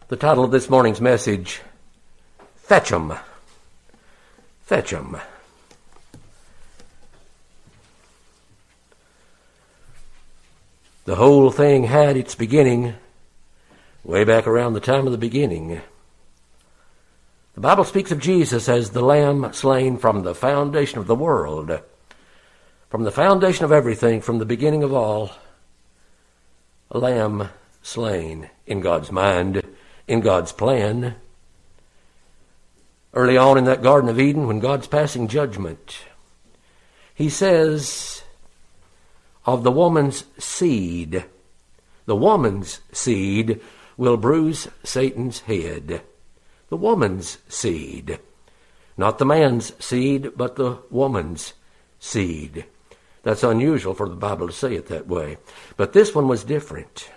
The title of this morning's message, Fetch 'em. Fetch 'em. The whole thing had its beginning way back around the time of the beginning. The Bible speaks of Jesus as the Lamb slain from the foundation of the world, from the foundation of everything, from the beginning of all. A lamb slain in God's mind, in God's plan. Early on in that Garden of Eden, when God's passing judgment, he says of the woman's seed will bruise Satan's head. The woman's seed. Not the man's seed, but the woman's seed. That's unusual for the Bible to say it that way. But this one was different.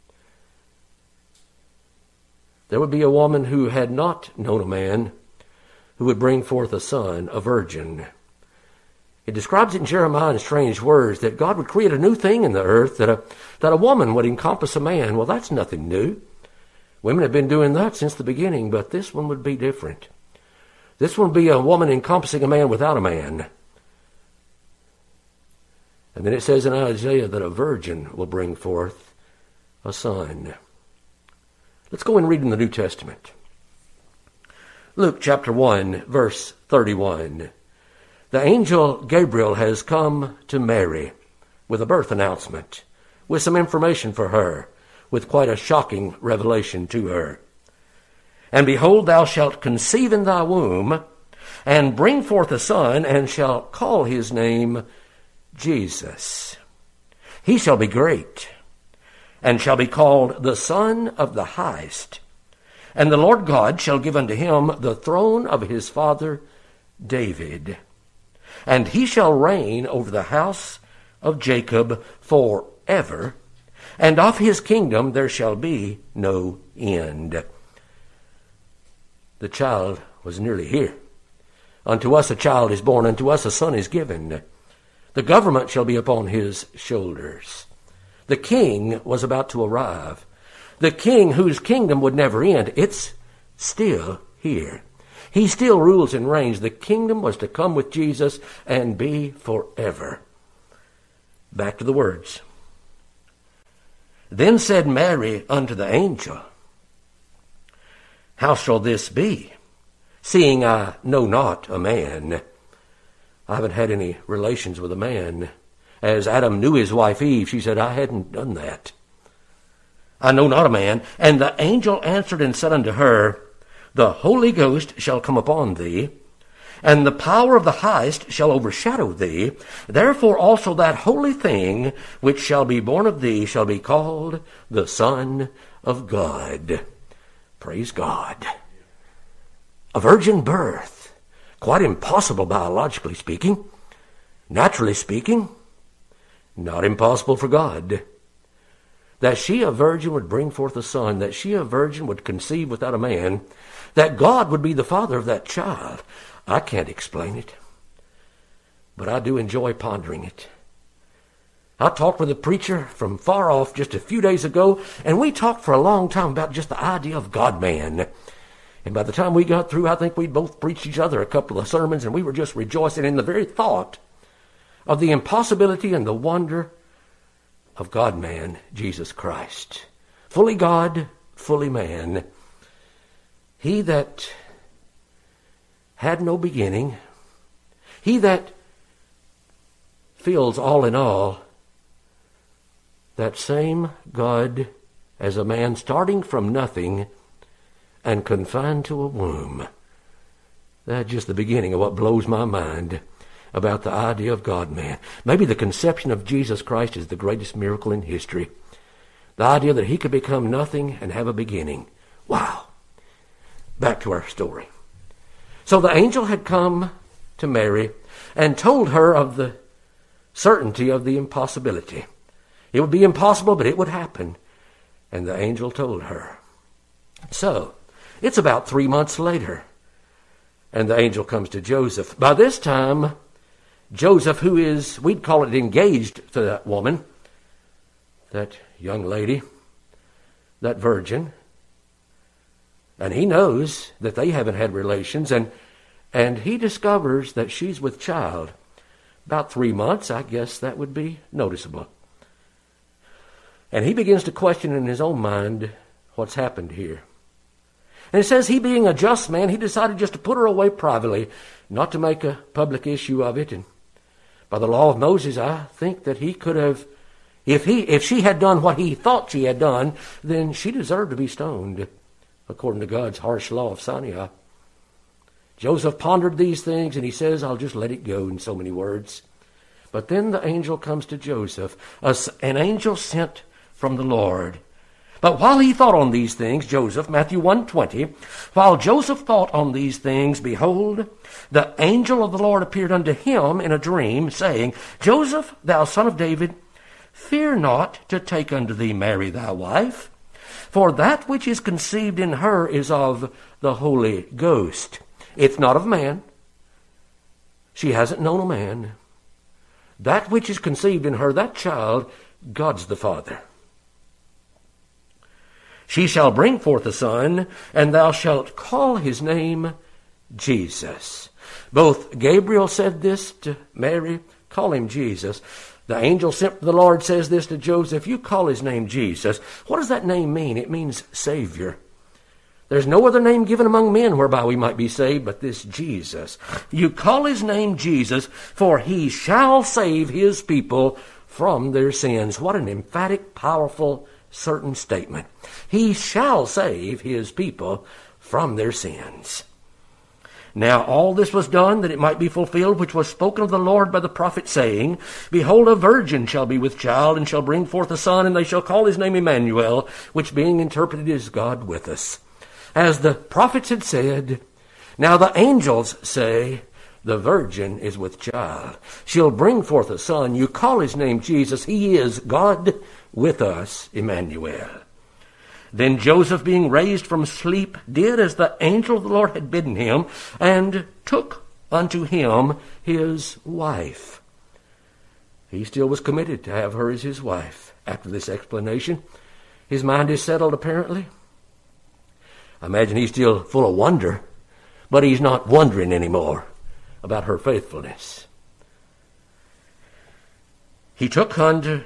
There would be a woman who had not known a man who would bring forth a son, a virgin. It describes in Jeremiah in strange words that God would create a new thing in the earth, that a woman would encompass a man. Well, that's nothing new. Women have been doing that since the beginning, but this one would be different. This one would be a woman encompassing a man without a man. And then it says in Isaiah that a virgin will bring forth a son. Let's go and read in the New Testament. Luke chapter 1, verse 31. The angel Gabriel has come to Mary with a birth announcement, with some information for her, with quite a shocking revelation to her. And behold, thou shalt conceive in thy womb, and bring forth a son, and shalt call his name Jesus. He shall be great, and shall be called the Son of the Highest. And the Lord God shall give unto him the throne of his father David. And he shall reign over the house of Jacob forever, and of his kingdom there shall be no end. The child was nearly here. Unto us a child is born, unto us a son is given. The government shall be upon his shoulders. The king was about to arrive. The king whose kingdom would never end. It's still here. He still rules and reigns. The kingdom was to come with Jesus and be forever. Back to the words. Then said Mary unto the angel, How shall this be, seeing I know not a man? I haven't had any relations with a man. As Adam knew his wife Eve, she said, I hadn't done that. I know not a man. And the angel answered and said unto her, The Holy Ghost shall come upon thee, and the power of the Highest shall overshadow thee. Therefore also that holy thing which shall be born of thee shall be called the Son of God. Praise God. A virgin birth. Quite impossible biologically speaking. Naturally speaking, not impossible for God. That she, a virgin, would bring forth a son, that she, a virgin, would conceive without a man, that God would be the father of that child. I can't explain it, but I do enjoy pondering it. I talked with a preacher from far off just a few days ago, and we talked for a long time about just the idea of God-man. And by the time we got through, I think we'd both preached each other a couple of sermons, and we were just rejoicing in the very thought of the impossibility and the wonder of God-man, Jesus Christ. Fully God, fully man. He that had no beginning. He that fills all in all. That same God as a man starting from nothing and confined to a womb. That's just the beginning of what blows my mind about the idea of God-man. Maybe the conception of Jesus Christ is the greatest miracle in history. The idea that he could become nothing and have a beginning. Wow. Back to our story. So the angel had come to Mary and told her of the certainty of the impossibility. It would be impossible, but it would happen. And the angel told her. So, it's about 3 months later. And the angel comes to Joseph. By this time, Joseph, who is, we'd call it engaged to that woman, that young lady, that virgin, And he knows that they haven't had relations, and he discovers that she's with child. About 3 months, I guess that would be noticeable. And he begins to question in his own mind what's happened here. And it says he, being a just man, he decided just to put her away privately, not to make a public issue of it. And by the law of Moses, I think that he could have, if she had done what he thought she had done, then she deserved to be stoned, according to God's harsh law of Sinai. Joseph pondered these things, and he says, I'll just let it go, in so many words. But then the angel comes to Joseph, an angel sent from the Lord. But while he thought on these things, Joseph, Matthew 1:20, while Joseph thought on these things, behold, the angel of the Lord appeared unto him in a dream, saying, Joseph, thou son of David, fear not to take unto thee Mary thy wife, for that which is conceived in her is of the Holy Ghost. It's not of man. She hasn't known a man. That which is conceived in her, that child, God's the Father. She shall bring forth a son, and thou shalt call his name Jesus. Both Gabriel said this to Mary, call him Jesus. The angel sent from the Lord says this to Joseph, you call his name Jesus. What does that name mean? It means Savior. There's no other name given among men whereby we might be saved but this Jesus. You call his name Jesus, for he shall save his people from their sins. What an emphatic, powerful, certain statement. He shall save his people from their sins. Now all this was done that it might be fulfilled, which was spoken of the Lord by the prophet, saying, behold, a virgin shall be with child, and shall bring forth a son, and they shall call his name Emmanuel, which being interpreted is God with us. As the prophets had said, now the angels say, the virgin is with child. She'll bring forth a son. You call his name Jesus. He is God with us, Emmanuel. Then Joseph, being raised from sleep, did as the angel of the Lord had bidden him, and took unto him his wife. He still was committed to have her as his wife. After this explanation, his mind is settled apparently. I imagine he's still full of wonder, but he's not wondering anymore about her faithfulness. He took unto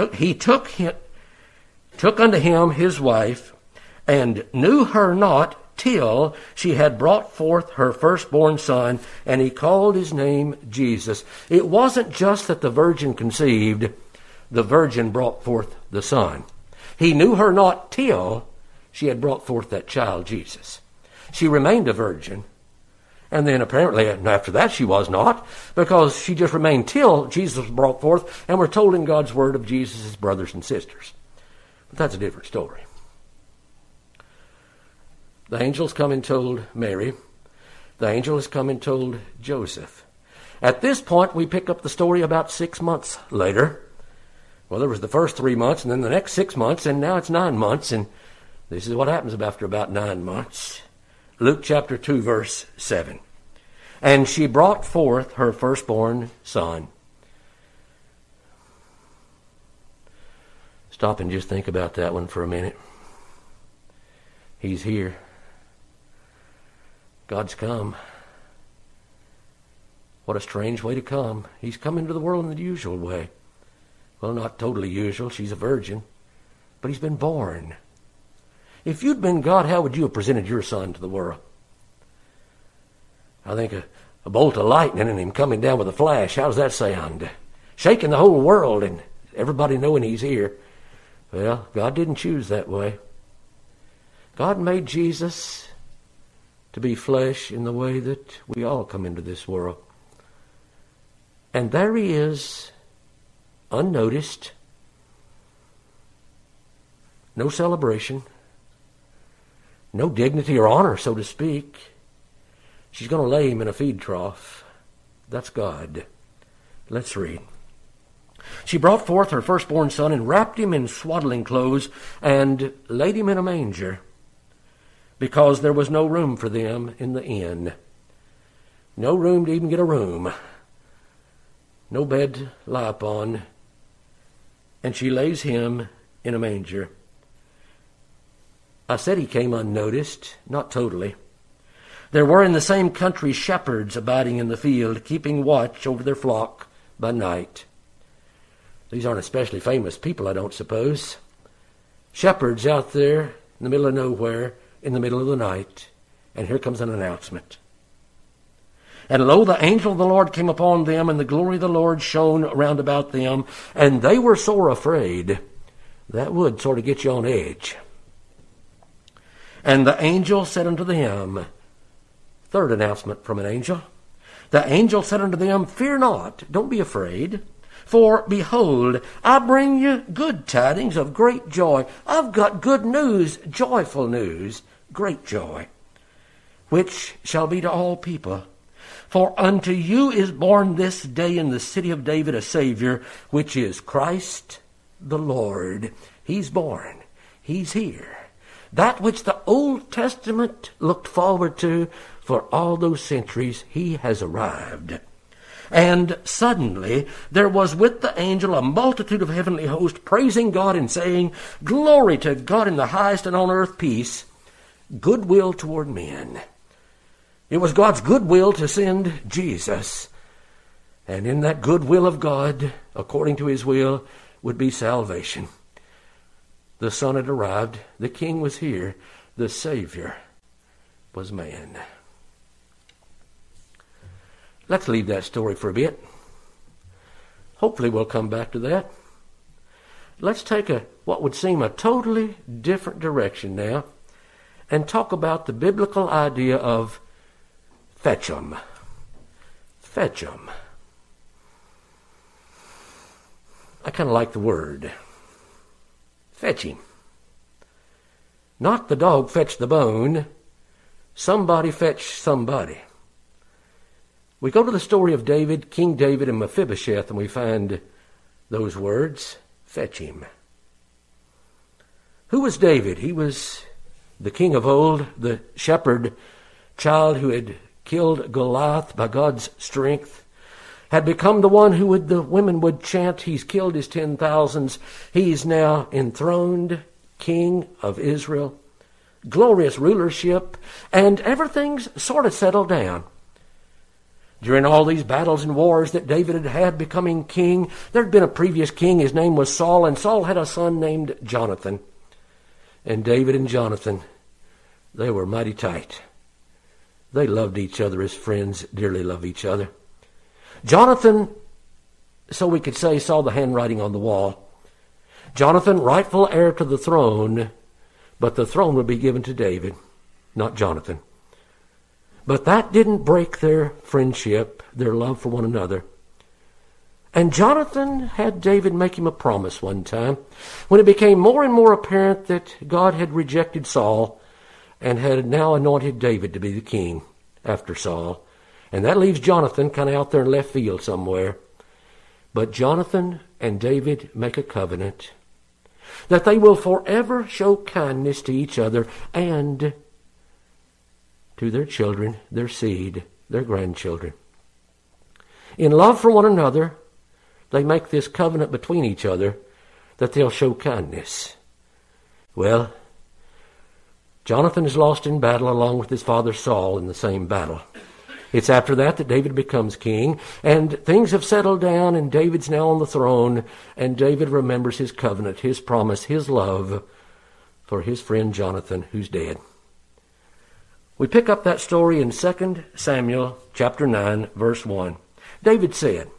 him his wife, and knew her not till she had brought forth her firstborn son, and he called his name Jesus. It wasn't just that the virgin conceived, the virgin brought forth the son. He knew her not till she had brought forth that child, Jesus. She remained a virgin, and then apparently after that she was not, because she just remained till Jesus was brought forth, and we're told in God's word of Jesus' brothers and sisters. But that's a different story. The angels come and told Mary. The angel has come and told Joseph. At this point, we pick up the story about 6 months later. Well, there was the first 3 months, and then the next 6 months, and now it's 9 months, and this is what happens after about 9 months. Luke chapter 2, verse 7. And she brought forth her firstborn son. Stop and just think about that one for a minute. He's here. God's come. What a strange way to come. He's come into the world in the usual way. Well, not totally usual. She's a virgin. But he's been born. If you'd been God, how would you have presented your son to the world? I think a bolt of lightning and him coming down with a flash. How does that sound? Shaking the whole world and everybody knowing he's here. Well, God didn't choose that way. God made Jesus to be flesh in the way that we all come into this world. And there he is, unnoticed, no celebration, no dignity or honor, so to speak. She's going to lay him in a feed trough. That's God. Let's read. She brought forth her firstborn son and wrapped him in swaddling clothes and laid him in a manger, because there was no room for them in the inn. No room to even get a room. No bed to lie upon. And she lays him in a manger. I said he came unnoticed, not totally. There were in the same country shepherds abiding in the field, keeping watch over their flock by night. These aren't especially famous people, I don't suppose. Shepherds out there in the middle of nowhere, in the middle of the night, and here comes an announcement. And lo, the angel of the Lord came upon them, and the glory of the Lord shone round about them, and they were sore afraid. That would sort of get you on edge. And the angel said unto them, third announcement from an angel, the angel said unto them, fear not, don't be afraid, for behold, I bring you good tidings of great joy. I've got good news, joyful news, great joy, which shall be to all people. For unto you is born this day in the city of David a Savior, which is Christ the Lord. He's born. He's here. That which the Old Testament looked forward to for all those centuries, he has arrived. And suddenly there was with the angel a multitude of heavenly hosts praising God and saying, glory to God in the highest, and on earth peace, goodwill toward men. It was God's goodwill to send Jesus. And in that goodwill of God, according to his will, would be salvation. The Son had arrived. The King was here. The Savior was man. Let's leave that story for a bit. Hopefully we'll come back to that. Let's take what would seem a totally different direction now and talk about the biblical idea of fetch 'em. Fetch 'em. I kind of like the word. Fetch him. Not the dog fetch the bone. Somebody fetch somebody. We go to the story of David, King David, and Mephibosheth, and we find those words, fetch him. Who was David? He was the king of old, the shepherd child who had killed Goliath by God's strength, had become the one who the women would chant, he's killed his 10,000s. He's now enthroned king of Israel, glorious rulership, and everything's sort of settled down. During all these battles and wars that David had had becoming king, there had been a previous king. His name was Saul, and Saul had a son named Jonathan. And David and Jonathan, they were mighty tight. They loved each other as friends dearly love each other. Jonathan, so we could say, saw the handwriting on the wall. Jonathan, rightful heir to the throne, but the throne would be given to David, not Jonathan. But that didn't break their friendship, their love for one another. And Jonathan had David make him a promise one time when it became more and more apparent that God had rejected Saul and had now anointed David to be the king after Saul. And that leaves Jonathan kind of out there in left field somewhere. But Jonathan and David make a covenant that they will forever show kindness to each other and to their children, their seed, their grandchildren. In love for one another, they make this covenant between each other that they'll show kindness. Well, Jonathan is lost in battle along with his father Saul in the same battle. It's after that David becomes king, and things have settled down, and David's now on the throne, and David remembers his covenant, his promise, his love for his friend Jonathan, who's dead. We pick up that story in 2 Samuel chapter 9, verse 1. David said,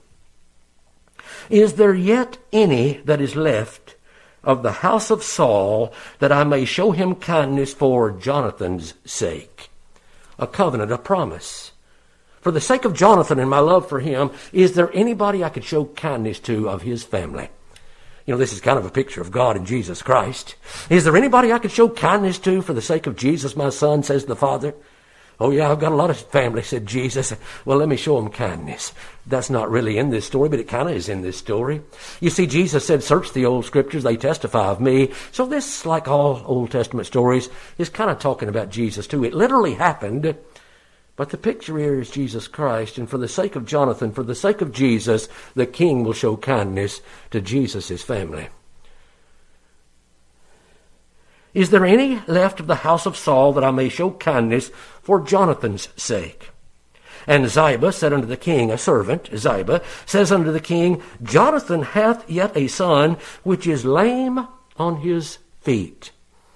"Is there yet any that is left of the house of Saul, that I may show him kindness for Jonathan's sake?" A covenant, a promise. For the sake of Jonathan and my love for him, is there anybody I could show kindness to of his family? You know, this is kind of a picture of God and Jesus Christ. Is there anybody I could show kindness to for the sake of Jesus, my son, says the Father? "Oh yeah, I've got a lot of family," said Jesus. "Well, let me show them kindness." That's not really in this story, but it kind of is in this story. You see, Jesus said, "Search the old scriptures, they testify of me." So this, like all Old Testament stories, is kind of talking about Jesus too. It literally happened, but the picture here is Jesus Christ. And for the sake of Jonathan, for the sake of Jesus, the king will show kindness to Jesus' family. Is there any left of the house of Saul, that I may show kindness for Jonathan's sake? And Ziba said unto the king, a servant, Ziba, says unto the king, Jonathan hath yet a son, which is lame on his feet.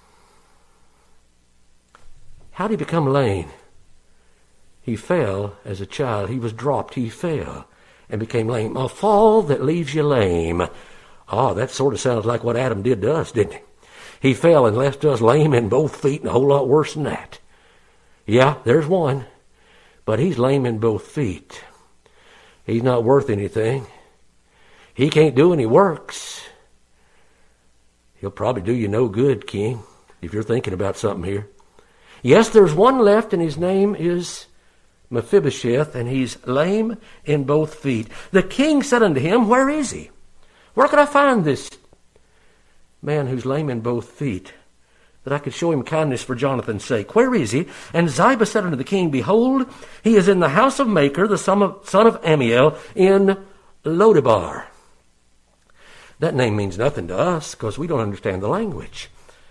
How did he become lame? He fell as a child. He was dropped. He fell and became lame. A fall that leaves you lame. Oh, that sort of sounds like what Adam did to us, didn't it? He fell and left us lame in both feet, and a whole lot worse than that. Yeah, there's one. But he's lame in both feet. He's not worth anything. He can't do any works. He'll probably do you no good, King, if you're thinking about something here. Yes, there's one left, and his name is Mephibosheth, and he's lame in both feet. The king said unto him, where is he? Where can I find this man who's lame in both feet, that I could show him kindness for Jonathan's sake? Where is he? And Ziba said unto the king, behold, he is in the house of Machir, the son of Ammiel, in Lodebar. That name means nothing to us, because we don't understand the language.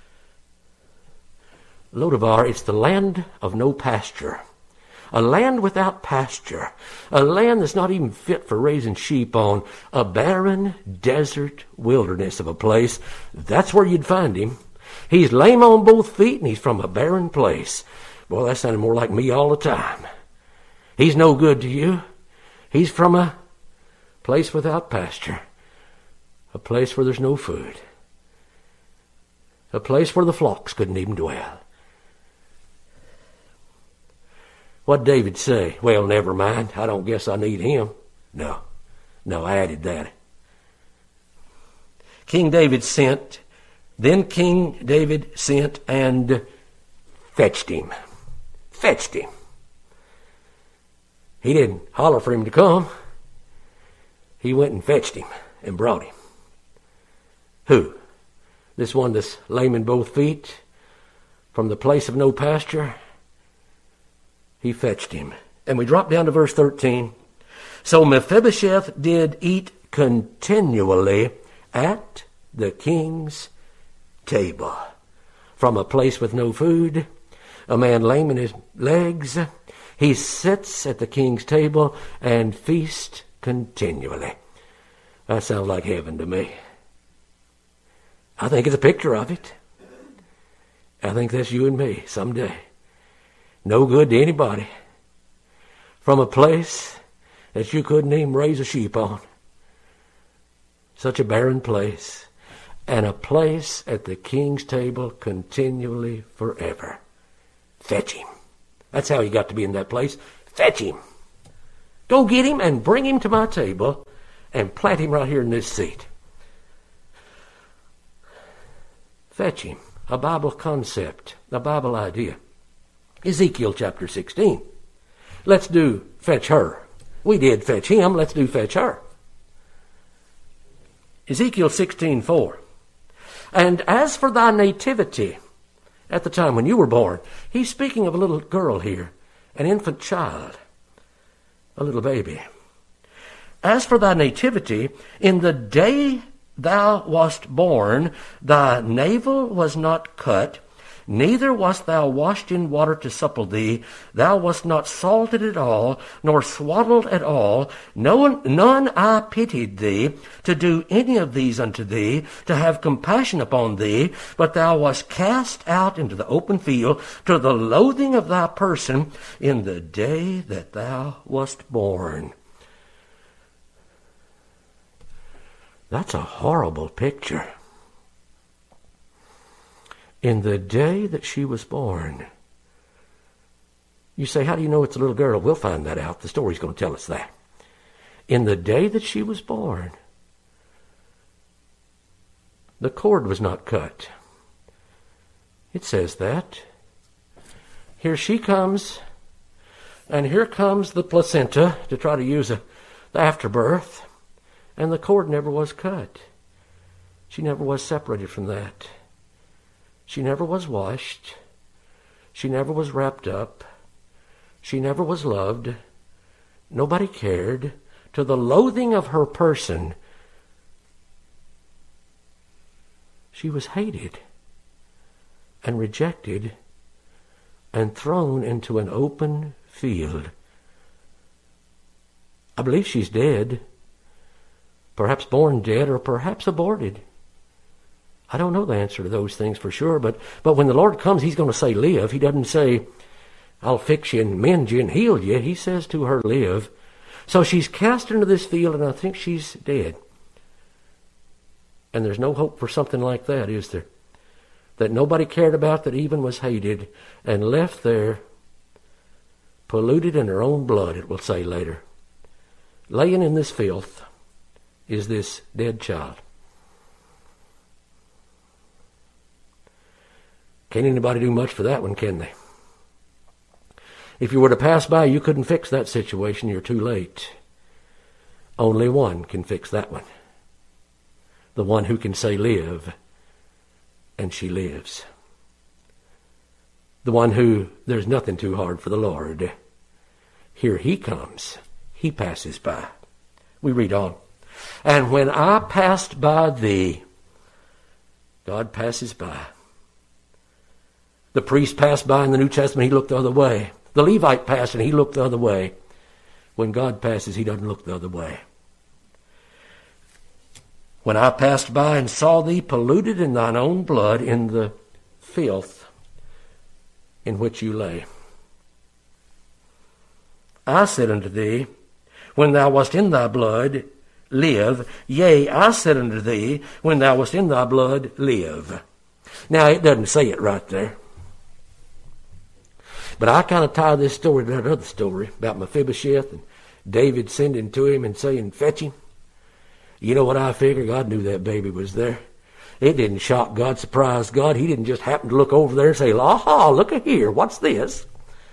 Lodebar, it's the land of no pasture. A land without pasture. A land that's not even fit for raising sheep on. A barren desert wilderness of a place. That's where you'd find him. He's lame on both feet, and he's from a barren place. Boy, that sounded more like me all the time. He's no good to you. He's from a place without pasture. A place where there's no food. A place where the flocks couldn't even dwell. What'd David say? Well, never mind. I don't guess I need him. No, I added that. Then King David sent and fetched him. Fetched him. He didn't holler for him to come. He went and fetched him and brought him. Who? This one that's lame in both feet, from the place of no pasture? He fetched him. And we drop down to verse 13. So Mephibosheth did eat continually at the king's table. From a place with no food, a man lame in his legs, he sits at the king's table and feasts continually. That sounds like heaven to me. I think it's a picture of it. I think that's you and me someday. No good to anybody. From a place that you couldn't even raise a sheep on. Such a barren place. And a place at the king's table continually forever. Fetch him. That's how he got to be in that place. Fetch him. Go get him and bring him to my table and plant him right here in this seat. Fetch him. A Bible concept. A Bible idea. Ezekiel chapter 16. Let's do fetch her. We did fetch him. Let's do fetch her. Ezekiel 16:4. And as for thy nativity, at the time when you were born, he's speaking of a little girl here, an infant child, a little baby. As for thy nativity, in the day thou wast born, thy navel was not cut, neither wast thou washed in water to supple thee. Thou wast not salted at all, nor swaddled at all. None I pitied thee, to do any of these unto thee, to have compassion upon thee. But thou wast cast out into the open field, to the loathing of thy person, in the day that thou wast born. That's a horrible picture. In the day that she was born. You say, how do you know it's a little girl? We'll find that out. The story's going to tell us that. In the day that she was born, the cord was not cut. It says that. Here she comes, and here comes the placenta to try to use the afterbirth, and the cord never was cut. She never was separated from that. She never was washed. She never was wrapped up. She never was loved. Nobody cared. To the loathing of her person, she was hated. and rejected and thrown into an open field. I believe she's dead, perhaps born dead or perhaps aborted. I don't know the answer to those things for sure, but when the Lord comes, he's going to say, live. He doesn't say, I'll fix you and mend you and heal you. He says to her, live. So she's cast into this field, and I think she's dead. And there's no hope for something like that, is there? That nobody cared about, that even was hated, and left there, polluted in her own blood, it will say later. Laying in this filth is this dead child. Can't anybody do much for that one, can they? If you were to pass by, you couldn't fix that situation. You're too late. Only one can fix that one. The one who can say, live, and she lives. The one who, there's nothing too hard for the Lord. Here he comes. He passes by. We read on. And when I passed by thee, God passes by. The priest passed by in the New Testament, he looked the other way. The Levite passed and he looked the other way. When God passes, he doesn't look the other way. When I passed by and saw thee polluted in thine own blood, in the filth in which you lay, I said unto thee, when thou wast in thy blood, live. Yea, I said unto thee, when thou wast in thy blood, live. Now, it doesn't say it right there. But I kind of tie this story to that other story about Mephibosheth and David sending to him and saying, fetch him. You know what I figure? God knew that baby was there. It didn't shock God, surprise God. He didn't just happen to look over there and say, aha, look at here, what's this?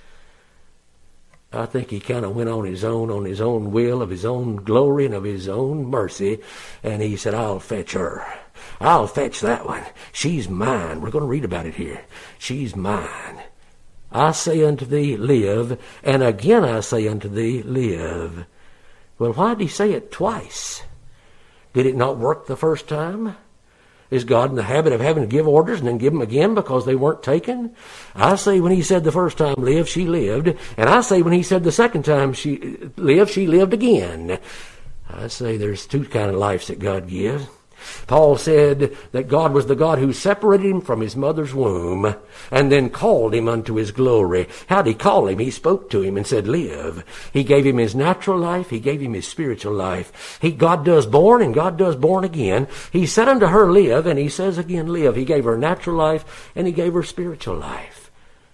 I think he kind of went on his own will, of his own glory and of his own mercy. And he said, I'll fetch her. I'll fetch that one. She's mine. We're going to read about it here. She's mine. I say unto thee, live. And again I say unto thee, live. Well, why did he say it twice? Did it not work the first time? Is God in the habit of having to give orders and then give them again because they weren't taken? I say when he said the first time, live, she lived. And I say when he said the second time, she lived again. I say there's two kind of lives that God gives. Paul said that God was the God who separated him from his mother's womb and then called him unto his glory. How'd he call him? He spoke to him and said, live. He gave him his natural life. He gave him his spiritual life. God does born and God does born again. He said unto her, live, and he says again, live. He gave her natural life and he gave her spiritual life.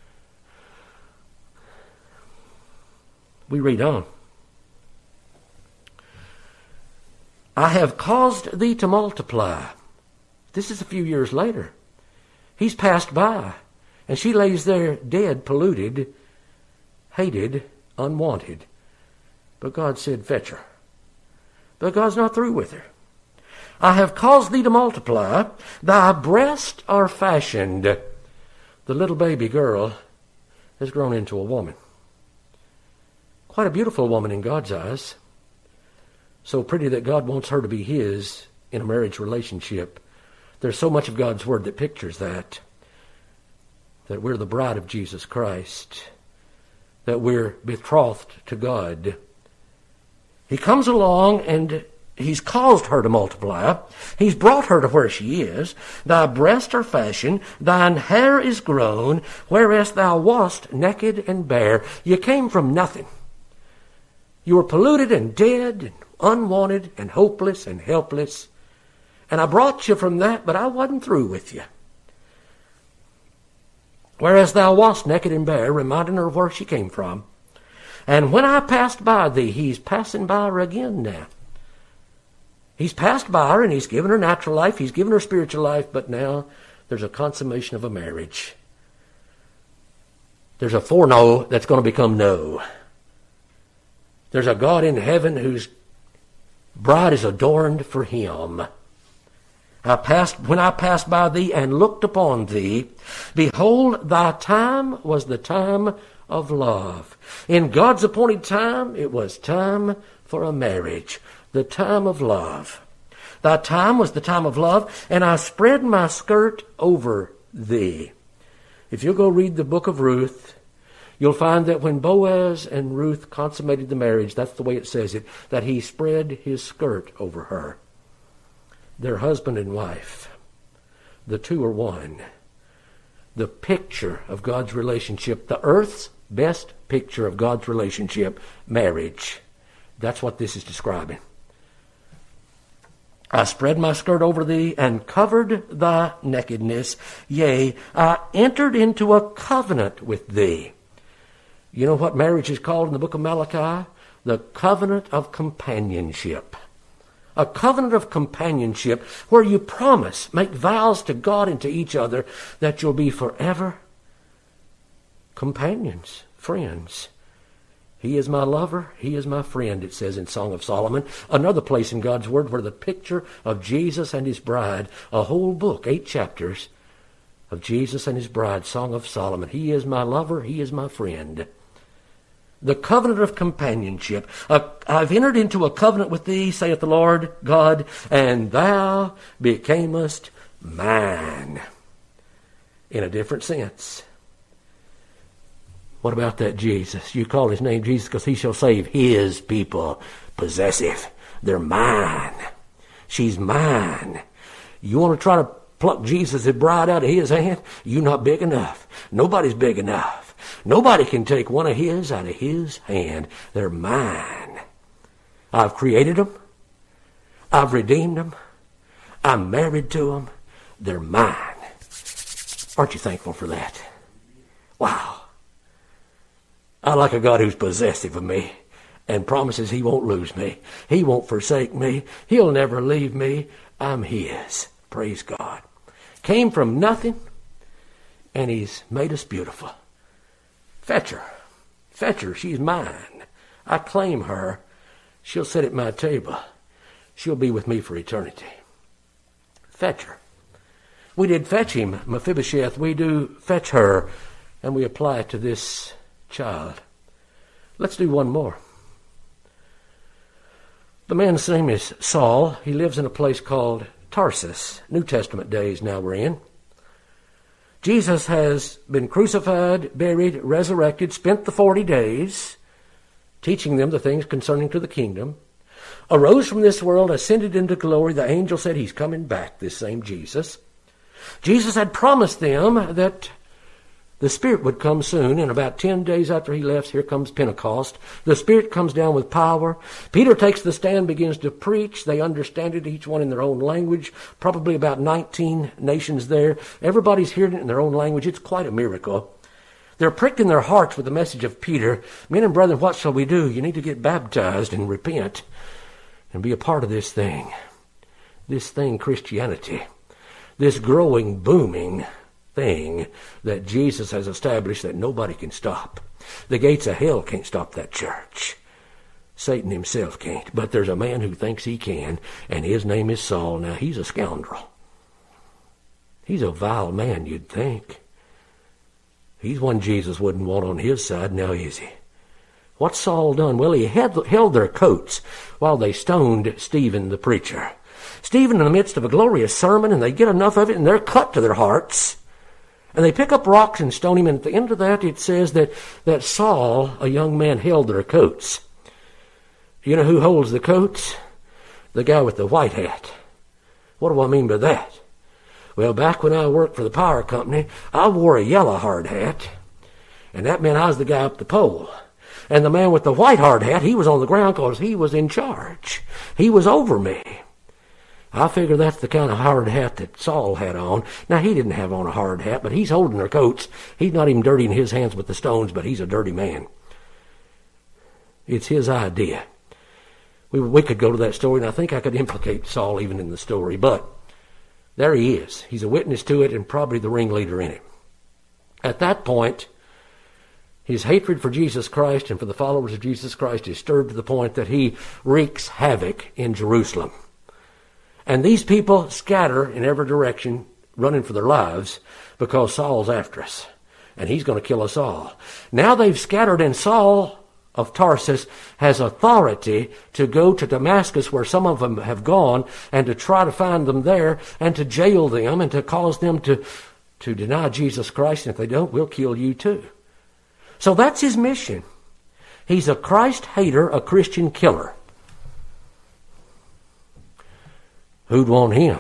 We read on. I have caused thee to multiply. This is a few years later. He's passed by, and she lays there dead, polluted, hated, unwanted. But God said, fetch her. But God's not through with her. I have caused thee to multiply. Thy breasts are fashioned. The little baby girl has grown into a woman. Quite a beautiful woman in God's eyes. So pretty that God wants her to be his in a marriage relationship. There's so much of God's word that pictures that we're the bride of Jesus Christ, that we're betrothed to God. He comes along and he's caused her to multiply. He's brought her to where she is. Thy breasts are fashioned, thine hair is grown, whereas thou wast naked and bare. You came from nothing. You were polluted and dead and unwanted and hopeless and helpless. And I brought you from that, but I wasn't through with you. Whereas thou wast naked and bare, reminding her of where she came from. And when I passed by thee, he's passing by her again now. He's passed by her and he's given her natural life, he's given her spiritual life, but now there's a consummation of a marriage. There's a foreknow that's going to become no. There's a God in heaven whose bride is adorned for him. When I passed by thee and looked upon thee, behold, thy time was the time of love. In God's appointed time, it was time for a marriage, the time of love. Thy time was the time of love, and I spread my skirt over thee. If you'll go read the book of Ruth, you'll find that when Boaz and Ruth consummated the marriage, that's the way it says it, that he spread his skirt over her. They're husband and wife. The two are one. The picture of God's relationship, the earth's best picture of God's relationship, marriage. That's what this is describing. I spread my skirt over thee and covered thy nakedness. Yea, I entered into a covenant with thee. You know what marriage is called in the book of Malachi? The covenant of companionship. A covenant of companionship where you promise, make vows to God and to each other that you'll be forever companions, friends. He is my lover, he is my friend, it says in Song of Solomon. Another place in God's Word where the picture of Jesus and his bride, a whole book, 8 chapters of Jesus and his bride, Song of Solomon. He is my lover, he is my friend. The covenant of companionship. I've entered into a covenant with thee, saith the Lord God, and thou becamest mine. In a different sense. What about that Jesus? You call his name Jesus because he shall save his people. Possessive. They're mine. She's mine. You want to try to pluck Jesus' bride out of his hand? You're not big enough. Nobody's big enough. Nobody can take one of his out of his hand. They're mine. I've created them. I've redeemed them. I'm married to them. They're mine. Aren't you thankful for that? Wow. I like a God who's possessive of me and promises he won't lose me. He won't forsake me. He'll never leave me. I'm his. Praise God. Came from nothing, and he's made us beautiful. Fetch her. Fetch her. She's mine. I claim her. She'll sit at my table. She'll be with me for eternity. Fetch her. We did fetch him, Mephibosheth. We do fetch her, and we apply it to this child. Let's do one more. The man's name is Saul. He lives in a place called Tarsus. New Testament days now we're in. Jesus has been crucified, buried, resurrected, spent the 40 days teaching them the things concerning to the kingdom, arose from this world, ascended into glory. The angel said he's coming back, this same Jesus. Jesus had promised them that the Spirit would come soon, and about 10 days after he left, here comes Pentecost. The Spirit comes down with power. Peter takes the stand, begins to preach. They understand it, each one in their own language. Probably about 19 nations there. Everybody's hearing it in their own language. It's quite a miracle. They're pricked in their hearts with the message of Peter. Men and brethren, what shall we do? You need to get baptized and repent and be a part of this thing. This thing, Christianity. This growing, booming thing that Jesus has established that nobody can stop. The gates of hell can't stop that church. Satan himself can't. But there's a man who thinks he can, and his name is Saul. Now, he's a scoundrel. He's a vile man, you'd think. He's one Jesus wouldn't want on his side, now is he? What's Saul done? Well, he held their coats while they stoned Stephen the preacher. Stephen in the midst of a glorious sermon, and they get enough of it, and they're cut to their hearts. And they pick up rocks and stone him, and at the end of that it says that Saul, a young man, held their coats. You know who holds the coats? The guy with the white hat. What do I mean by that? Well, back when I worked for the power company, I wore a yellow hard hat, and that meant I was the guy up the pole. And the man with the white hard hat, he was on the ground because he was in charge. He was over me. I figure that's the kind of hard hat that Saul had on. Now, he didn't have on a hard hat, but he's holding their coats. He's not even dirtying his hands with the stones, but he's a dirty man. It's his idea. We could go to that story, and I think I could implicate Saul even in the story, but there he is. He's a witness to it and probably the ringleader in it. At that point, his hatred for Jesus Christ and for the followers of Jesus Christ is stirred to the point that he wreaks havoc in Jerusalem. And these people scatter in every direction, running for their lives, because Saul's after us. And he's going to kill us all. Now they've scattered, and Saul of Tarsus has authority to go to Damascus, where some of them have gone, and to try to find them there, and to jail them, and to cause them to to deny Jesus Christ, and if they don't, we'll kill you too. So that's his mission. He's a Christ hater, a Christian killer. Who'd want him?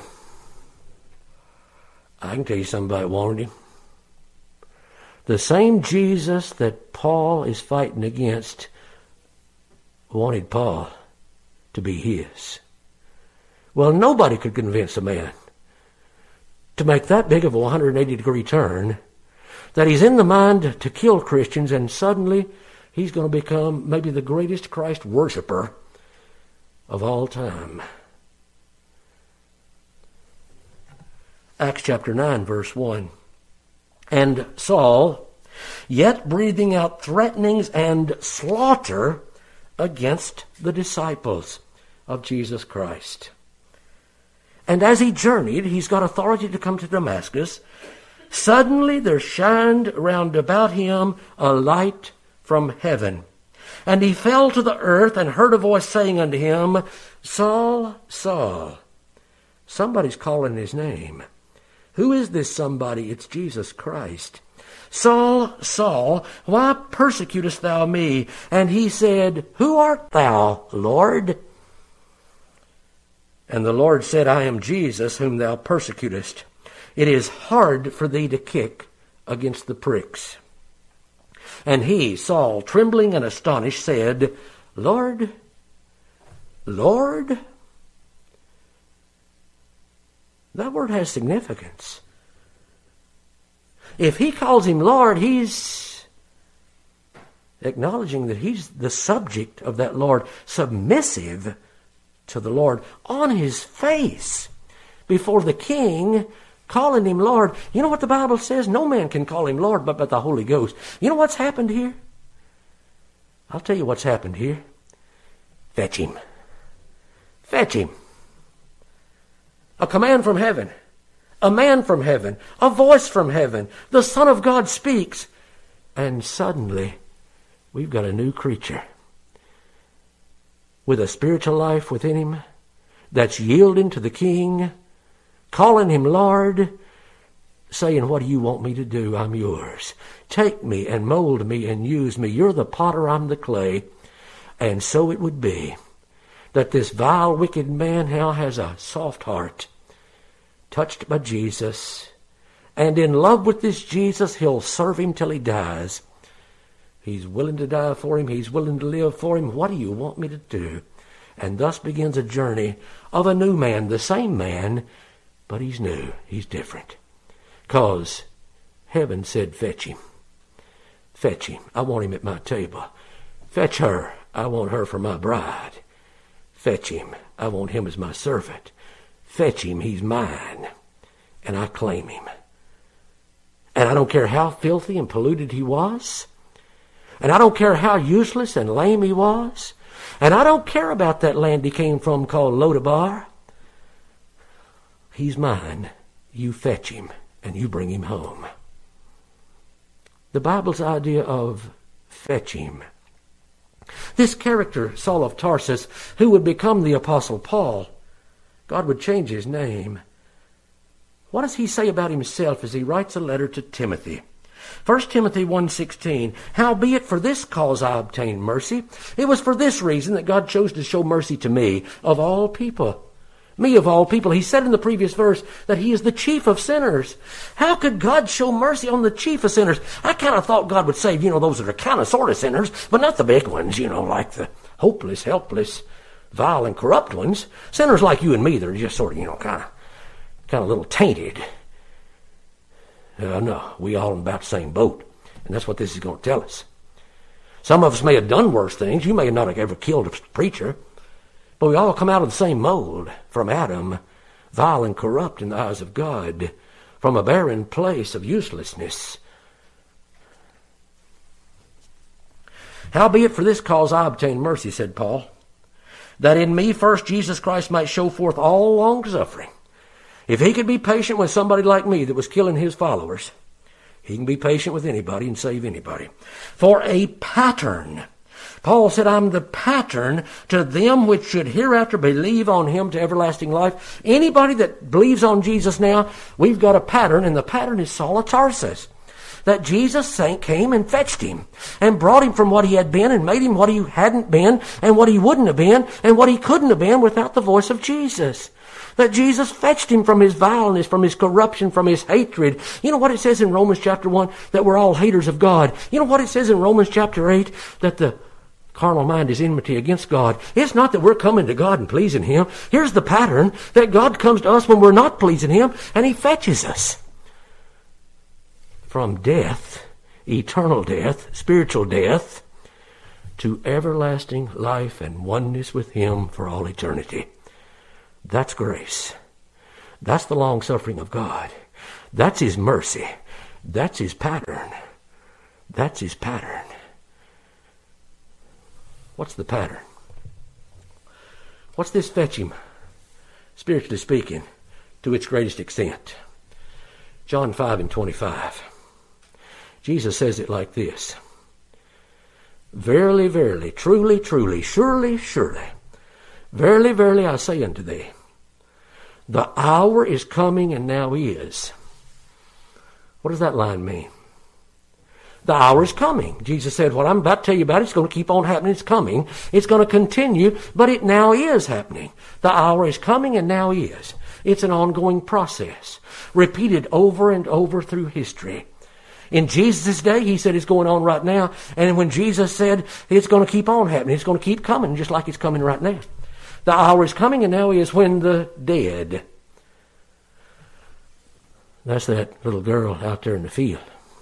I can tell you somebody wanted him. The same Jesus that Paul is fighting against wanted Paul to be his. Well, nobody could convince a man to make that big of a 180-degree turn that he's in the mind to kill Christians, and suddenly he's going to become maybe the greatest Christ worshiper of all time. Acts chapter 9, verse 1. And Saul, yet breathing out threatenings and slaughter against the disciples of Jesus Christ. And as he journeyed, he's got authority to come to Damascus. Suddenly there shined round about him a light from heaven. And he fell to the earth and heard a voice saying unto him, Saul, Saul. Somebody's calling his name. Who is this somebody? It's Jesus Christ. Saul, Saul, why persecutest thou me? And he said, Who art thou, Lord? And the Lord said, I am Jesus, whom thou persecutest. It is hard for thee to kick against the pricks. And he, Saul, trembling and astonished, said, Lord, Lord? That word has significance. If he calls him Lord, he's acknowledging that he's the subject of that Lord, submissive to the Lord, on his face before the king, calling him Lord. You know what the Bible says? No man can call him Lord but the Holy Ghost. You know what's happened here? I'll tell you what's happened here. Fetch him. Fetch him. A command from heaven. A man from heaven. A voice from heaven. The Son of God speaks. And suddenly, we've got a new creature with a spiritual life within him that's yielding to the King, calling him Lord, saying, what do you want me to do? I'm yours. Take me and mold me and use me. You're the potter, I'm the clay. And so it would be that this vile, wicked man now has a soft heart, touched by Jesus, and in love with this Jesus, he'll serve him till he dies. He's willing to die for him. He's willing to live for him. What do you want me to do? And thus begins a journey of a new man, the same man, but he's new. He's different. Because heaven said, fetch him. Fetch him. I want him at my table. Fetch her. I want her for my bride. Fetch him. I want him as my servant. Fetch him. He's mine. And I claim him. And I don't care how filthy and polluted he was. And I don't care how useless and lame he was. And I don't care about that land he came from called Lodabar. He's mine. You fetch him and you bring him home. The Bible's idea of fetch him. This character, Saul of Tarsus, who would become the Apostle Paul, God would change his name. What does he say about himself as he writes a letter to Timothy? 1 Timothy 1:16, howbeit for this cause I obtained mercy. It was for this reason that God chose to show mercy to me, of all people. Me of all people. He said in the previous verse that he is the chief of sinners. How could God show mercy on the chief of sinners? I kind of thought God would save, those that are kind of sort of sinners, but not the big ones, like the hopeless, helpless, vile, and corrupt ones. Sinners like you and me that are just sort of, kind of a little tainted. No, we all in about the same boat. And that's what this is going to tell us. Some of us may have done worse things. You may not have ever killed a preacher. But we all come out of the same mold from Adam, vile and corrupt in the eyes of God, from a barren place of uselessness. Howbeit for this cause I obtained mercy, said Paul, that in me first Jesus Christ might show forth all long suffering. If he could be patient with somebody like me that was killing his followers, he can be patient with anybody and save anybody. For a pattern Paul said, I'm the pattern to them which should hereafter believe on him to everlasting life. Anybody that believes on Jesus now, we've got a pattern, and the pattern is Saul of Tarsus. That Jesus came and fetched him and brought him from what he had been and made him what he hadn't been and what he wouldn't have been and what he couldn't have been without the voice of Jesus. That Jesus fetched him from his vileness, from his corruption, from his hatred. You know what it says in Romans chapter 1? That we're all haters of God. You know what it says in Romans chapter 8? That the carnal mind is enmity against God. It's not that we're coming to God and pleasing him. Here's the pattern, that God comes to us when we're not pleasing him, and he fetches us from death, eternal death, spiritual death, to everlasting life and oneness with him for all eternity. That's grace. That's the long-suffering of God. That's his mercy. That's his pattern. That's his pattern. What's the pattern? What's this fetch him, spiritually speaking, to its greatest extent? John 5:25. Jesus says it like this. Verily, verily, truly, truly, surely, surely, verily, verily, I say unto thee, the hour is coming and now is. What does that line mean? The hour is coming. Jesus said, what I'm about to tell you about, it's going to keep on happening. It's coming. It's going to continue, but it now is happening. The hour is coming and now is. It's an ongoing process, repeated over and over through history. In Jesus' day, he said it's going on right now. And when Jesus said it's going to keep on happening, it's going to keep coming just like it's coming right now. The hour is coming and now is when the dead. That's that little girl out there in the field.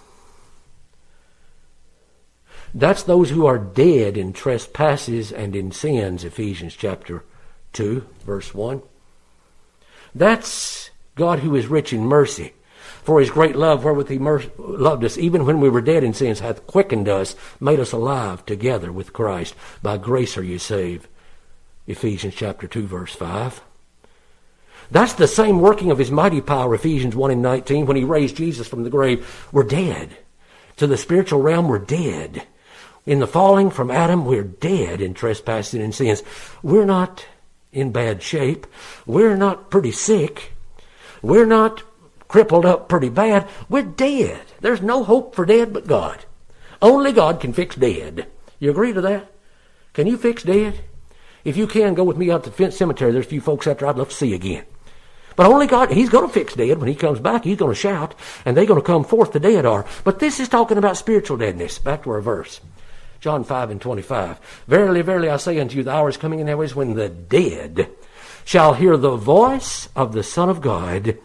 That's those who are dead in trespasses and in sins, Ephesians chapter 2, verse 1. That's God who is rich in mercy. For his great love wherewith he loved us, even when we were dead in sins, hath quickened us, made us alive together with Christ. By grace are you saved. Ephesians chapter 2, verse 5. That's the same working of his mighty power, Ephesians 1:19, when he raised Jesus from the grave. We're dead. To the spiritual realm, we're dead. In the falling from Adam, we're dead in trespassing and sins. We're not in bad shape. We're not pretty sick. We're not crippled up pretty bad. We're dead. There's no hope for dead but God. Only God can fix dead. You agree to that? Can you fix dead? If you can, go with me out to the cemetery. There's a few folks out there I'd love to see again. But only God, he's going to fix dead. When he comes back, he's going to shout, and they're going to come forth, the dead are. But this is talking about spiritual deadness. Back to our verse. John 5:25. Verily, verily, I say unto you, the hour is coming and now is when the dead shall hear the voice of the Son of God.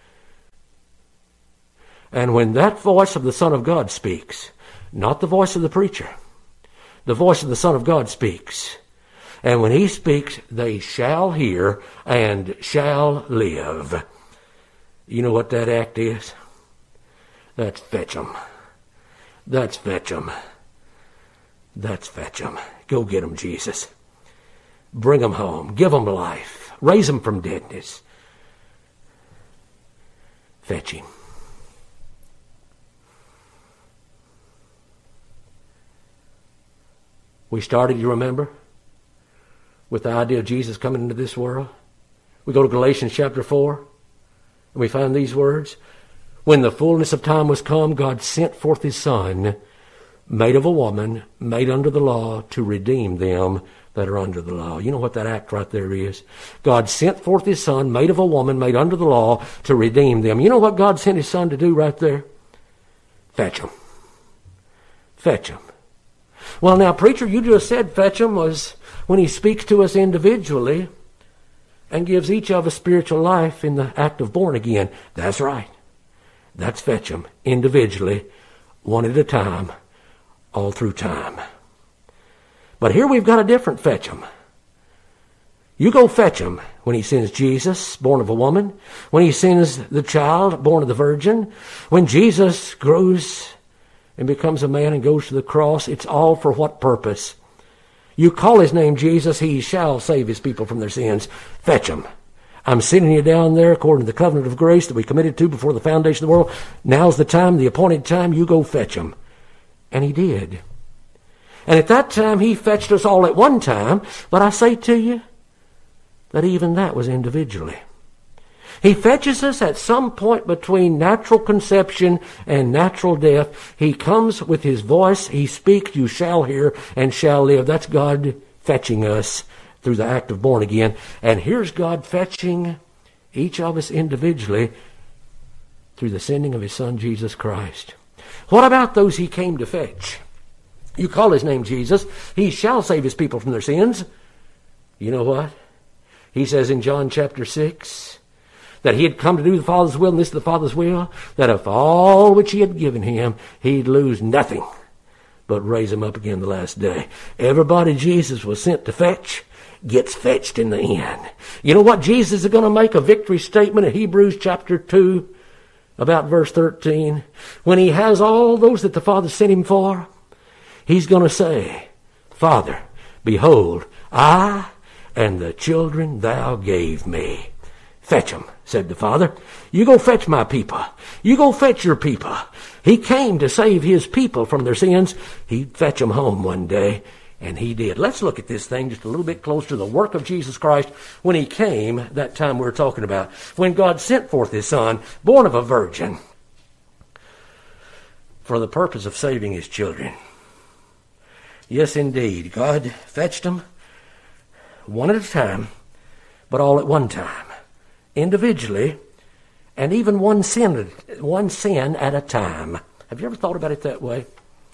And when that voice of the Son of God speaks, not the voice of the preacher, the voice of the Son of God speaks. And when he speaks, they shall hear and shall live. You know what that act is? That's fetch 'em. That's fetch 'em. That's fetch 'em. Go get 'em, Jesus. Bring 'em home. Give 'em life. Raise 'em from deadness. Fetch him. We started, you remember, with the idea of Jesus coming into this world. We go to Galatians chapter 4, and we find these words. When the fullness of time was come, God sent forth his Son, made of a woman, made under the law, to redeem them that are under the law. You know what that act right there is? God sent forth his Son, made of a woman, made under the law, to redeem them. You know what God sent his Son to do right there? Fetch them. Fetch them. Well, now, preacher, you just said fetch them was when he speaks to us individually and gives each of us spiritual life in the act of born again. That's right. That's fetch them individually, one at a time, all through time. But here we've got a different fetch them. You go fetch him when he sends Jesus, born of a woman, when he sends the child, born of the virgin, when Jesus grows and becomes a man and goes to the cross. It's all for what purpose? You call his name Jesus, he shall save his people from their sins. Fetch him. I'm sending you down there according to the covenant of grace that we committed to before the foundation of the world. Now's the time, the appointed time, you go fetch him. And he did. And at that time, he fetched us all at one time. But I say to you that even that was individually. He fetches us at some point between natural conception and natural death. He comes with his voice. He speaks, you shall hear and shall live. That's God fetching us through the act of born again. And here's God fetching each of us individually through the sending of his Son, Jesus Christ. What about those he came to fetch? You call his name Jesus. He shall save his people from their sins. You know what? He says in John chapter 6 that he had come to do the Father's will, and this is the Father's will, that of all which he had given him, he'd lose nothing, but raise him up again the last day. Everybody Jesus was sent to fetch gets fetched in the end. You know what? Jesus is going to make a victory statement in Hebrews chapter 2, about verse 13. When he has all those that the Father sent him for, he's going to say, Father, behold, I and the children thou gave me. Fetch them, said the Father. You go fetch my people. You go fetch your people. He came to save his people from their sins. He'd fetch them home one day, and he did. Let's look at this thing just a little bit closer to the work of Jesus Christ when he came, that time we were talking about, when God sent forth his Son, born of a virgin, for the purpose of saving his children. Yes, indeed, God fetched them one at a time, but all at one time, individually, and even one sin at a time. Have you ever thought about it that way?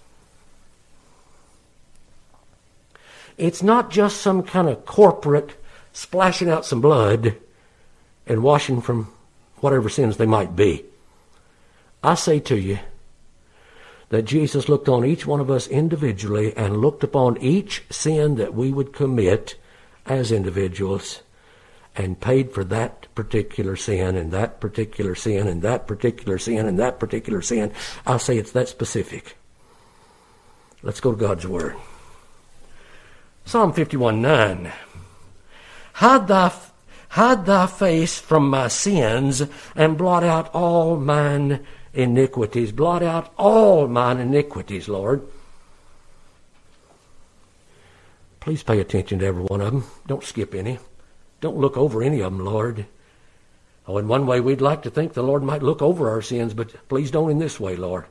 It's not just some kind of corporate splashing out some blood and washing from whatever sins they might be. I say to you that Jesus looked on each one of us individually and looked upon each sin that we would commit as individuals and paid for that particular sin and that particular sin and that particular sin and that particular sin. I say it's that specific. Let's go to God's Word. Psalm 51:9. Hide thy face from my sins and blot out all mine iniquities. Blot out all mine iniquities, Lord. Please pay attention to every one of them. Don't skip any. Don't look over any of them, Lord. Oh, in one way we'd like to think the Lord might look over our sins, but please don't in this way, Lord.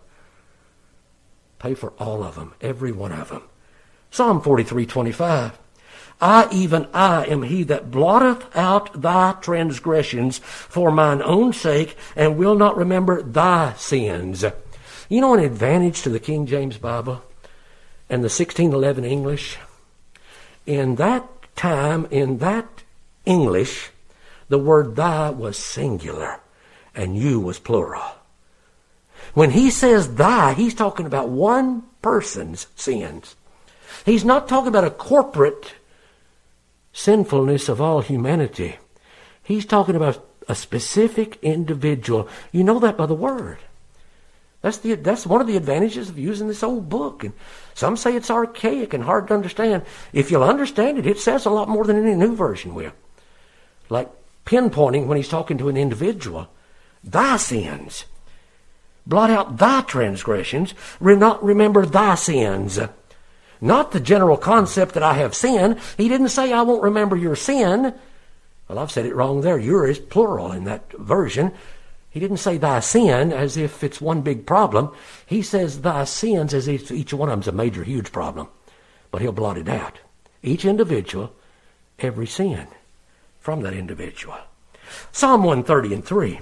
Pay for all of them, every one of them. Psalm 43:25. I, even I, am he that blotteth out thy transgressions for mine own sake, and will not remember thy sins. You know an advantage to the King James Bible and the 1611 English? In that time, in that English, the word thy was singular and you was plural. When he says thy, he's talking about one person's sins. He's not talking about a corporate sinfulness of all humanity. He's talking about a specific individual. You know that by the Word. That's one of the advantages of using this old book. And some say it's archaic and hard to understand. If you'll understand it, it says a lot more than any new version will. Like pinpointing when he's talking to an individual. Thy sins. Blot out thy transgressions. Not remember thy sins. Not the general concept that I have sinned. He didn't say I won't remember your sin. Well, I've said it wrong there. Your is plural in that version. He didn't say thy sin as if it's one big problem. He says thy sins as if each one of them's a major, huge problem. But he'll blot it out. Each individual, every sin from that individual. Psalm 130:3.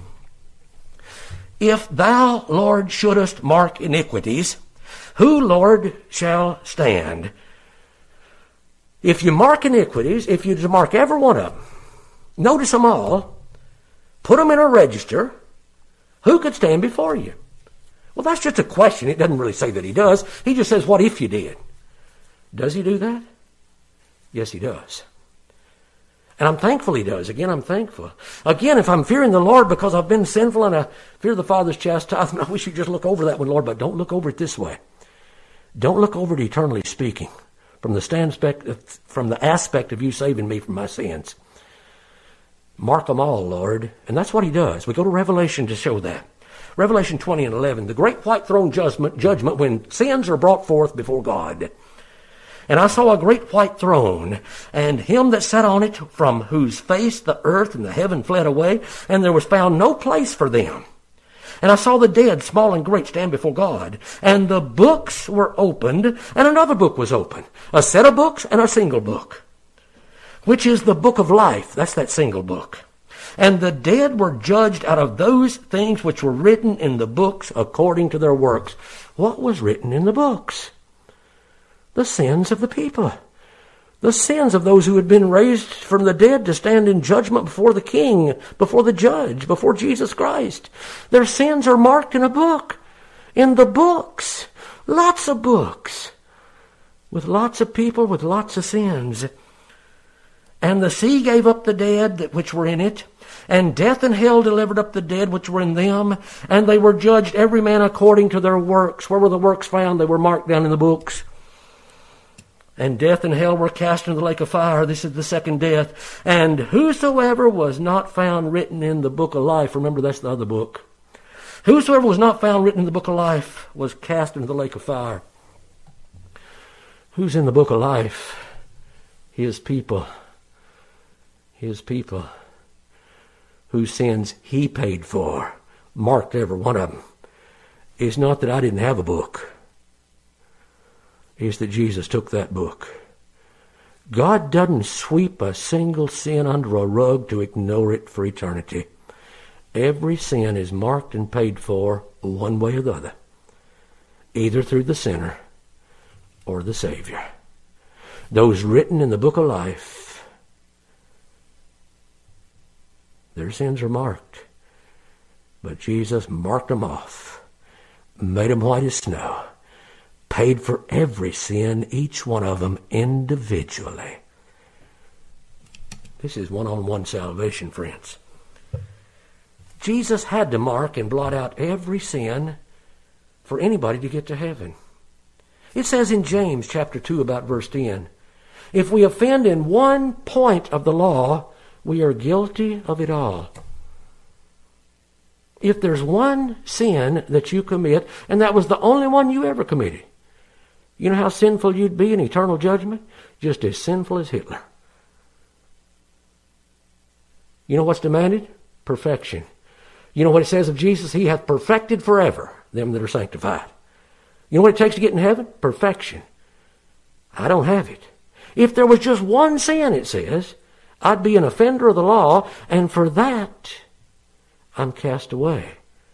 If thou, Lord, shouldest mark iniquities, who, Lord, shall stand? If you mark iniquities, if you mark every one of them, notice them all, put them in a register, who could stand before you? Well, that's just a question. It doesn't really say that he does. He just says, what if you did? Does he do that? Yes, he does. And I'm thankful he does. Again, I'm thankful. Again, if I'm fearing the Lord because I've been sinful and I fear the Father's chastisement, I wish you'd just look over that one, Lord, but don't look over it this way. Don't look over it eternally speaking, from the aspect of you saving me from my sins. Mark them all, Lord. And that's what he does. We go to Revelation to show that. Revelation 20:11, the great white throne judgment when sins are brought forth before God. And I saw a great white throne, and him that sat on it, from whose face the earth and the heaven fled away, and there was found no place for them. And I saw the dead, small and great, stand before God. And the books were opened, and another book was opened. A set of books and a single book, which is the book of life. That's that single book. And the dead were judged out of those things which were written in the books according to their works. What was written in the books? The sins of the people. The sins of those who had been raised from the dead to stand in judgment before the King, before the Judge, before Jesus Christ. Their sins are marked in a book. In the books. Lots of books. With lots of people with lots of sins. And the sea gave up the dead which were in it, and death and hell delivered up the dead which were in them, and they were judged every man according to their works. Where were the works found? They were marked down in the books. And death and hell were cast into the lake of fire. This is the second death. And whosoever was not found written in the book of life, remember that's the other book. Whosoever was not found written in the book of life was cast into the lake of fire. Who's in the book of life? His people. His people. Whose sins he paid for. Marked every one of them. It's not that I didn't have a book. Is that Jesus took that book. God doesn't sweep a single sin under a rug to ignore it for eternity. Every sin is marked and paid for one way or the other, either through the sinner or the Savior. Those written in the book of life, their sins are marked, but Jesus marked them off, made them white as snow, paid for every sin, each one of them individually. This is one-on-one salvation, friends. Jesus had to mark and blot out every sin for anybody to get to heaven. It says in James chapter 2 about verse 10, if we offend in one point of the law, we are guilty of it all. If there's one sin that you commit, and that was the only one you ever committed, you know how sinful you'd be in eternal judgment? Just as sinful as Hitler. You know what's demanded? Perfection. You know what it says of Jesus? He hath perfected forever them that are sanctified. You know what it takes to get in heaven? Perfection. I don't have it. If there was just one sin, it says, I'd be an offender of the law, and for that, I'm cast away.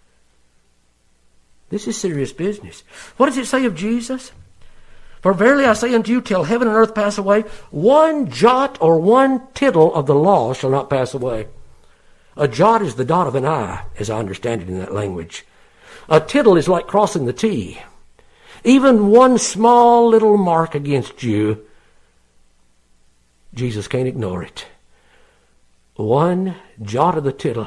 This is serious business. What does it say of Jesus? For verily I say unto you, till heaven and earth pass away, one jot or one tittle of the law shall not pass away. A jot is the dot of an I, as I understand it in that language. A tittle is like crossing the T. Even one small little mark against you, Jesus can't ignore it. One jot of the tittle,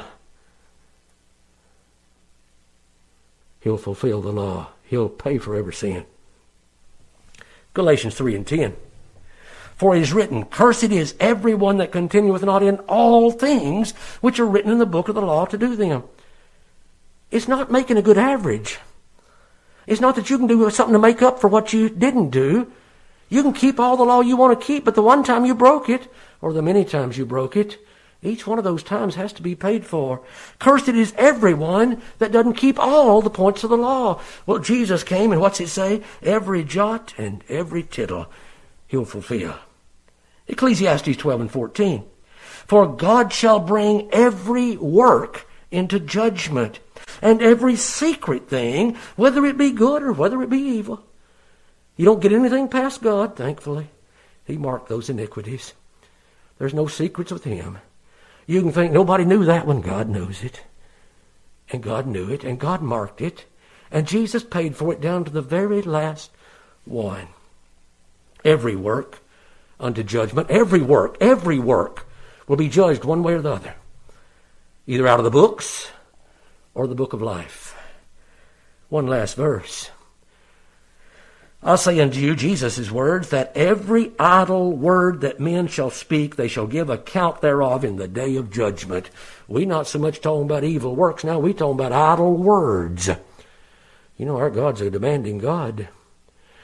He'll fulfill the law. He'll pay for every sin. Galatians 3 and 10. For it is written, cursed is every one that continueth not in all things which are written in the book of the law to do them. It's not making a good average. It's not that you can do something to make up for what you didn't do. You can keep all the law you want to keep, but the one time you broke it, or the many times you broke it, each one of those times has to be paid for. Cursed is everyone that doesn't keep all the points of the law. Well, Jesus came, and what's it say? Every jot and every tittle He'll fulfill. Ecclesiastes 12 and 14. For God shall bring every work into judgment, and every secret thing, whether it be good or whether it be evil. You don't get anything past God, thankfully. He marked those iniquities. There's no secrets with Him. You can think nobody knew that one. God knows it. And God knew it. And God marked it. And Jesus paid for it down to the very last one. Every work unto judgment. Every work will be judged one way or the other. Either out of the books or the book of life. One last verse. I'll say unto you, Jesus' words, that every idle word that men shall speak, they shall give account thereof in the day of judgment. We not so much talking about evil works now, we talking about idle words. You know, our God's a demanding God.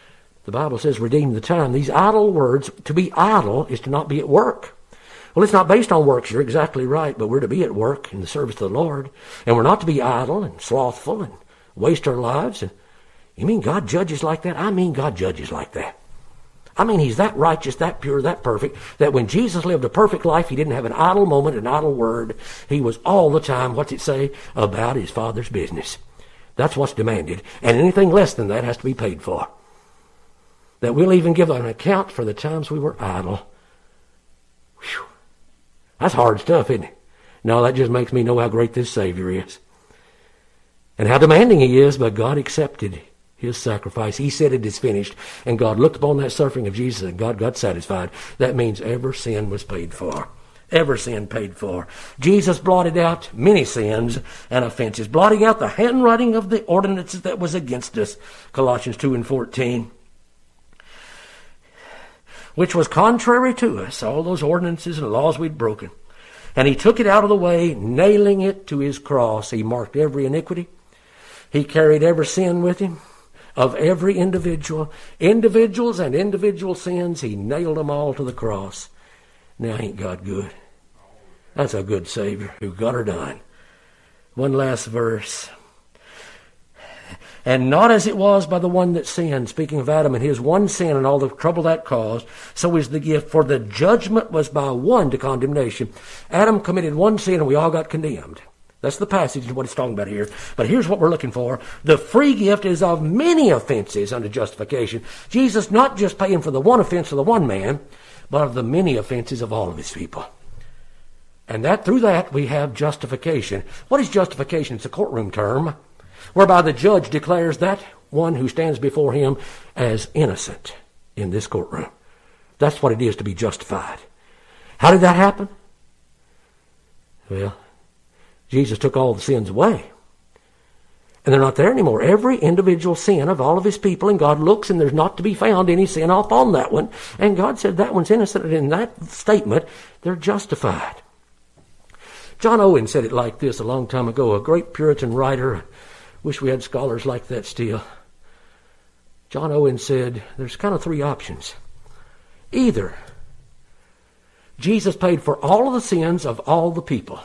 The Bible says redeem the time. These idle words, to be idle is to not be at work. Well, it's not based on works. You're exactly right, but we're to be at work in the service of the Lord. And we're not to be idle and slothful and waste our lives. And you mean God judges like that? I mean God judges like that. I mean He's that righteous, that pure, that perfect, that when Jesus lived a perfect life, He didn't have an idle moment, an idle word. He was all the time, what's it say, about His Father's business. That's what's demanded. And anything less than that has to be paid for. That we'll even give an account for the times we were idle. Whew. That's hard stuff, isn't it? No, that just makes me know how great this Savior is. And how demanding He is, but God accepted His sacrifice. He said it is finished. And God looked upon that suffering of Jesus and God got satisfied. That means every sin was paid for. Every sin paid for. Jesus blotted out many sins and offenses, blotting out the handwriting of the ordinances that was against us. Colossians 2:14. Which was contrary to us, all those ordinances and laws we'd broken. And He took it out of the way, nailing it to His cross. He marked every iniquity. He carried every sin with Him of every individual. Individuals and individual sins, He nailed them all to the cross. Now ain't God good? That's a good Savior who got her done. One last verse. And not as it was by the one that sinned, speaking of Adam and his one sin and all the trouble that caused, so is the gift. For the judgment was by one to condemnation. Adam committed one sin and we all got condemned. That's the passage of what it's talking about here. But here's what we're looking for. The free gift is of many offenses unto justification. Jesus not just paying for the one offense of the one man, but of the many offenses of all of His people. And that through that we have justification. What is justification? It's a courtroom term, whereby the judge declares that one who stands before him as innocent in this courtroom. That's what it is to be justified. How did that happen? Well, Jesus took all the sins away. And they're not there anymore. Every individual sin of all of His people, and God looks and there's not to be found any sin upon that one. And God said that one's innocent. And in that statement, they're justified. John Owen said it like this a long time ago, a great Puritan writer. Wish we had scholars like that still. John Owen said there's kind of three options. Either Jesus paid for all of the sins of all the people.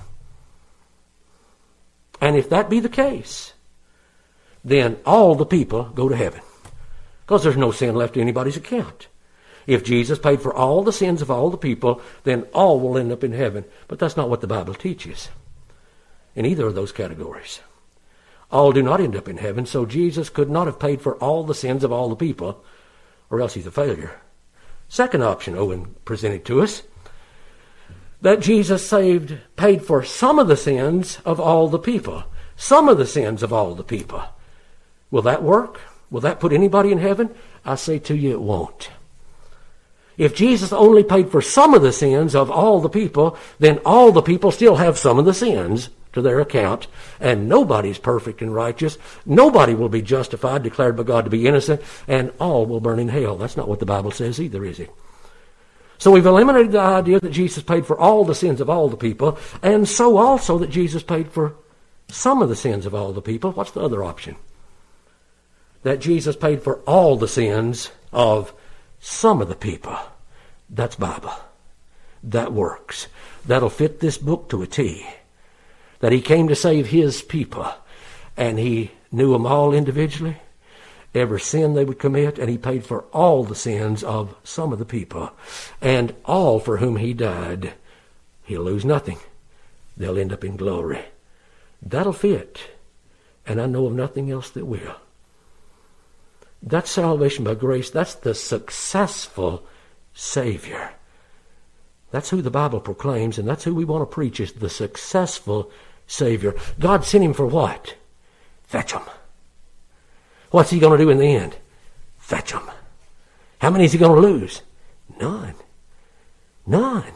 And if that be the case, then all the people go to heaven. Because there's no sin left to anybody's account. If Jesus paid for all the sins of all the people, then all will end up in heaven. But that's not what the Bible teaches in either of those categories. All do not end up in heaven, so Jesus could not have paid for all the sins of all the people, or else He's a failure. Second option Owen presented to us, that Jesus paid for some of the sins of all the people. Some of the sins of all the people. Will that work? Will that put anybody in heaven? I say to you, it won't. If Jesus only paid for some of the sins of all the people, then all the people still have some of the sins to their account, and nobody's perfect and righteous. Nobody will be justified, declared by God to be innocent, and all will burn in hell. That's not what the Bible says either, is it? So we've eliminated the idea that Jesus paid for all the sins of all the people, and so also that Jesus paid for some of the sins of all the people. What's the other option? That Jesus paid for all the sins of some of the people. That's Bible. That works. That'll fit this book to a T. That He came to save His people, and He knew them all individually, every sin they would commit, and He paid for all the sins of some of the people, and all for whom He died. He'll lose nothing. They'll end up in glory. That'll fit, and I know of nothing else that will. That's salvation by grace. That's the successful Savior. That's who the Bible proclaims, and that's who we want to preach, is the successful Savior. God sent Him for what? Fetch them. What's He going to do in the end? Fetch them. How many is He going to lose? None. None.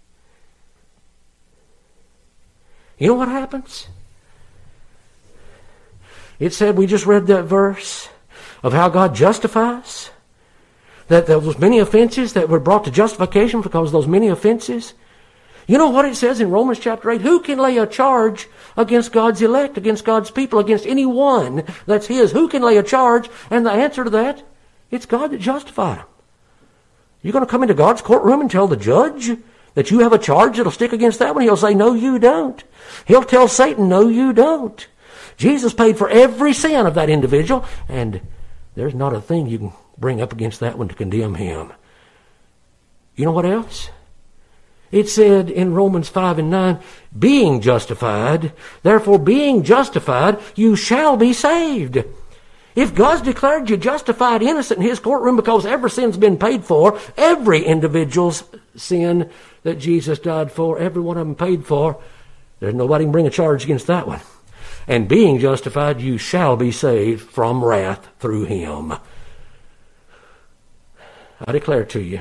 You know what happens? It said, we just read that verse of how God justifies. That there was many offenses that were brought to justification because of those many offenses. You know what it says in Romans chapter 8? Who can lay a charge against God's elect, against God's people, against anyone that's His? Who can lay a charge? And the answer to that It's God that justified them. You're going to come into God's courtroom and tell the judge that you have a charge that'll stick against that one? He'll say, no, you don't. He'll tell Satan, no, you don't. Jesus paid for every sin of that individual, and there's not a thing you can bring up against that one to condemn him. You know what else? It said in Romans 5 and 9, being justified, therefore being justified, you shall be saved. If God's declared you justified, innocent in His courtroom because every sin's been paid for, every individual's sin that Jesus died for, every one of them paid for, there's nobody can bring a charge against that one. And being justified, you shall be saved from wrath through Him. I declare to you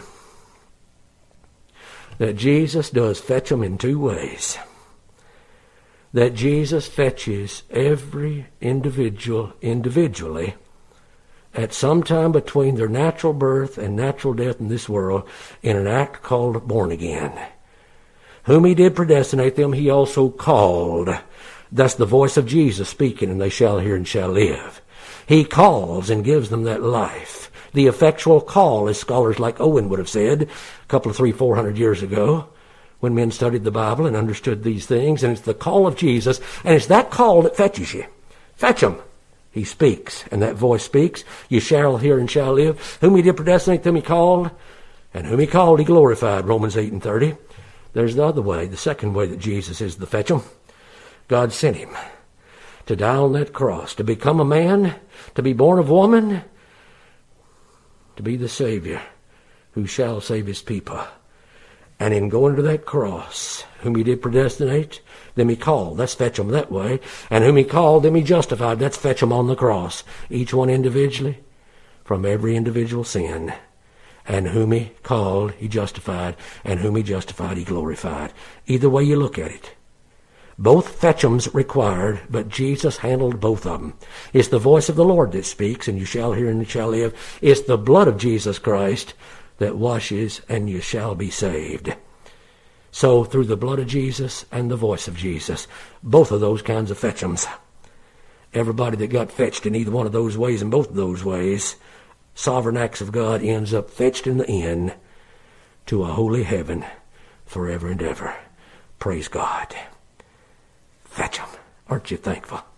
that Jesus does fetch them in two ways. That Jesus fetches every individual individually at some time between their natural birth and natural death in this world in an act called born again. Whom He did predestinate, them He also called. That's the voice of Jesus speaking, and they shall hear and shall live. He calls and gives them that life. The effectual call, as scholars like Owen would have said a couple of 300-400 years ago, when men studied the Bible and understood these things. And it's the call of Jesus, and it's that call that fetches you. Fetch Him. He speaks, and that voice speaks. You shall hear and shall live. Whom He did predestinate, them He called, and whom He called, He glorified. Romans 8 and 30. There's the other way, the second way that Jesus is the fetch 'em. God sent Him to die on that cross, to become a man, to be born of woman, to be the Savior who shall save His people. And in going to that cross, whom He did predestinate, them He called. That's fetch 'em that way. And whom He called, them He justified. That's fetch 'em on the cross. Each one individually from every individual sin. And whom He called, He justified. And whom He justified, He glorified. Either way you look at it. Both fetch 'ems required, but Jesus handled both of them. It's the voice of the Lord that speaks, and you shall hear and you shall live. It's the blood of Jesus Christ that washes, and you shall be saved. So through the blood of Jesus and the voice of Jesus, both of those kinds of fetch 'ems. Everybody that got fetched in either one of those ways, in both of those ways, sovereign acts of God, ends up fetched in the end to a holy heaven forever and ever. Praise God. Fetch 'em. Aren't you thankful?